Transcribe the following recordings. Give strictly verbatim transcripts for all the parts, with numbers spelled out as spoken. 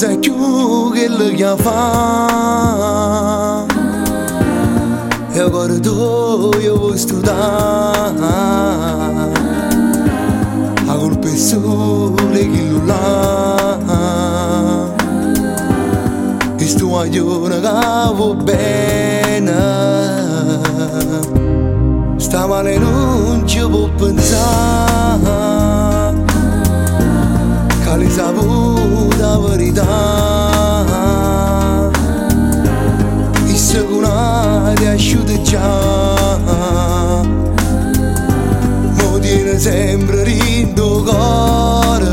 sai più che lo che fa. E ora tu io vuoi studiare, a colpa è sole che lo là. E sto a giorno che va bene, sta male non ci può pensare, che l'hai saputo la verità. E se una ti asciutta già, mi tiene sempre rindo cuore.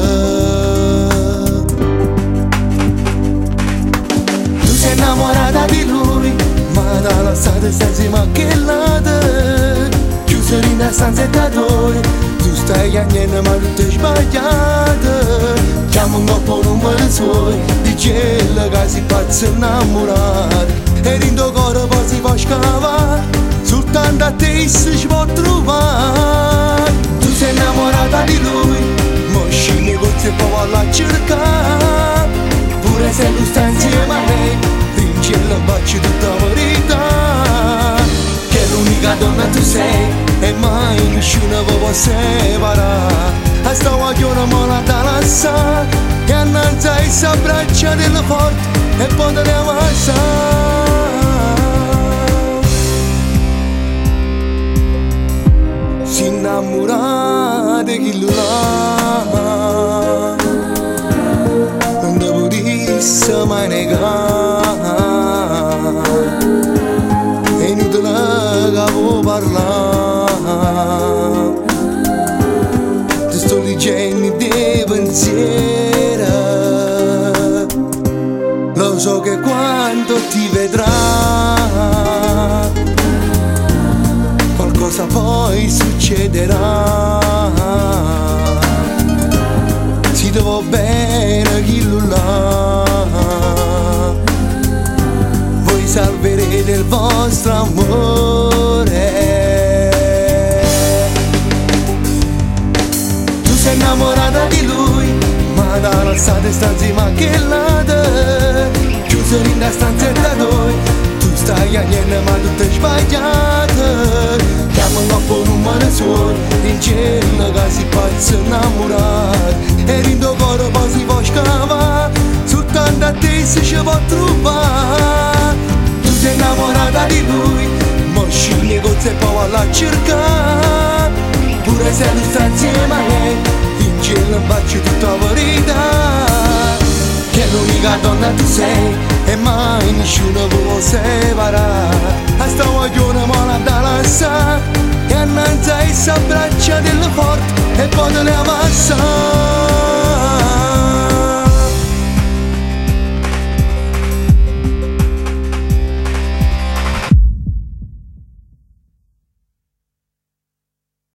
Tu sei innamorata di lui, ma da lasciata stai insieme a quella. Chiuso in una stanzetta tua, tu stai chiagnendo ma tutto è sbagliato. Chiamo un po' numero suo, dice che si pazzo innamorato. E in tuo cuore poi si può scavare, soltanto a te si può trovare. Tu sei innamorata di lui, ma scegli con te poi va a cercare. Pure se lui sta insieme a lei, vince e la baci tutta la verità. Che l'unica donna tu sei, e mai nessuno vi può separare. A sta guagliona me la da lasciare, e annanzi a essa braccia della forte, e poi te ne avanza. Si innamora di chi lo ha, non te potesse mai negare. È inutile che vuoi parlare, ti sto leggendo dei pensieri. Lo so che quando ti vedrà qualcosa poi succederà. Si ti va bene chi lo là, voi salverete il vostro amore. Tu sei innamorata di lui, ma da lasciate sta insieme a quella. Chiuso in una stanzetta tua, tu stai chiagnendo ma tutto è sbagliato. Chiamo un po' numero suo, in cielo che si pazzo innamorato. E in tuo cuore poi si può scavare, soltanto a te si ci può trovare. Tu sei innamorata di lui, ma scegli con te poi va a cercare. Pure se lui sta insieme a lei, in cielo baci tutta la verità. Che l'unica donna tu sei, e mai nessuno può separare. A sta guagliona me la da lasciare, e annanzi a essa braccia della forte, e poi te ne avanza.